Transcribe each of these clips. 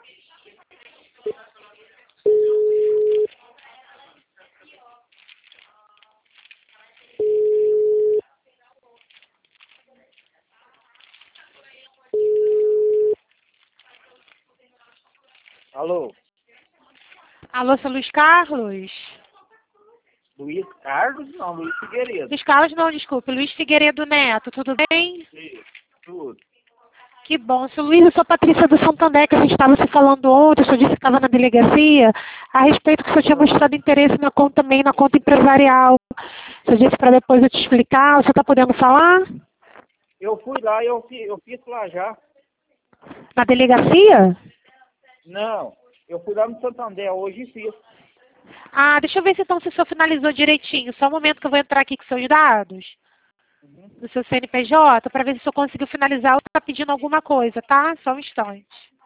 Alô? Alô, seu Luiz Carlos? Luiz Carlos? Não, Luiz Figueiredo. Luiz Carlos não, desculpe. Luiz Figueiredo Neto, tudo bem? Sim, tudo. Que bom. Seu Luiz, eu sou a Patrícia do Santander, que a gente estava se falando ontem. O senhor disse que estava na delegacia a respeito que o senhor tinha mostrado interesse na conta também, na conta empresarial. O senhor disse para depois eu te explicar. O senhor está podendo falar? Eu fui lá, eu fiz lá já. Na delegacia? Não, eu fui lá no Santander hoje e fiz. Ah, deixa eu ver se então se o senhor finalizou direitinho. Só um momento que eu vou entrar aqui com seus dados. Do seu CNPJ, para ver se o senhor conseguiu finalizar ou está pedindo alguma coisa, tá? Só um instante.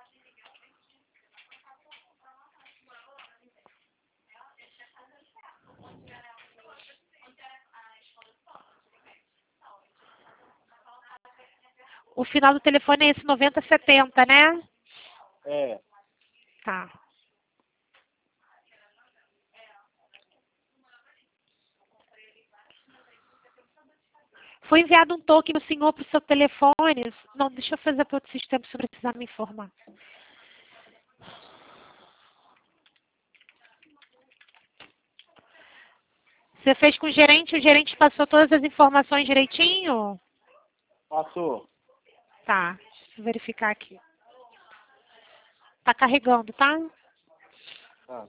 O final do telefone é esse 9070, né? É. Tá. Foi enviado um token do senhor para o seu telefone. Não, deixa eu fazer para outro sistema se precisar me informar. Você fez com o gerente passou todas as informações direitinho? Passou. Tá, deixa eu verificar aqui. Tá carregando, tá? Tá.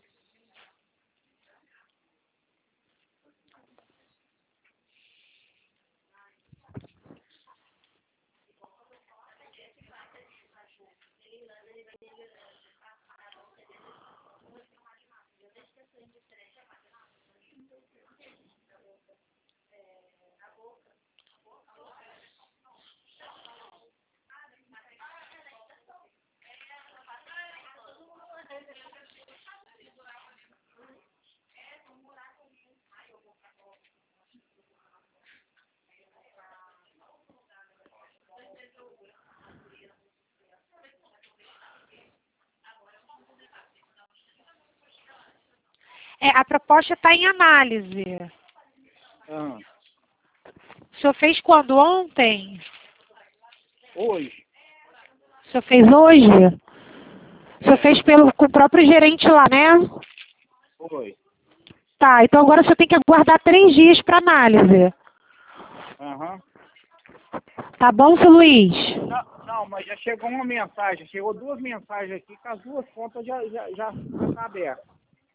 É, a proposta está em análise. Ah, O senhor fez quando? Ontem? hoje. O senhor fez hoje? O senhor fez com o próprio gerente lá, né? Foi. Tá, então agora o senhor tem que aguardar 3 dias para análise. Aham. Tá bom, seu Luiz? Não, mas já chegou uma mensagem, chegou 2 mensagens aqui que as 2 contas já tá abertas.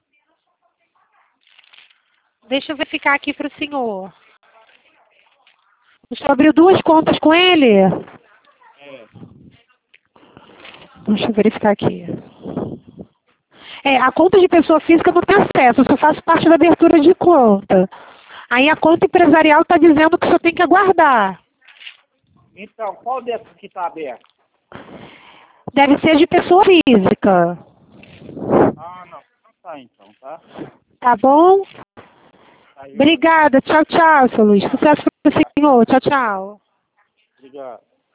Deixa eu verificar aqui para o senhor. O senhor abriu 2 contas com ele? É. Deixa eu verificar aqui. É, a conta de pessoa física não tem acesso, eu só faço parte da abertura de conta. Aí a conta empresarial está dizendo que o senhor tem que aguardar. Então, qual dessas que tá aberto? Deve ser de pessoa física. Ah, não. Não tá então, tá? Tá bom? Tá aí, ó. Obrigada. Tchau, tchau, seu Luiz. Sucesso para o senhor. Tchau, tchau. Obrigado.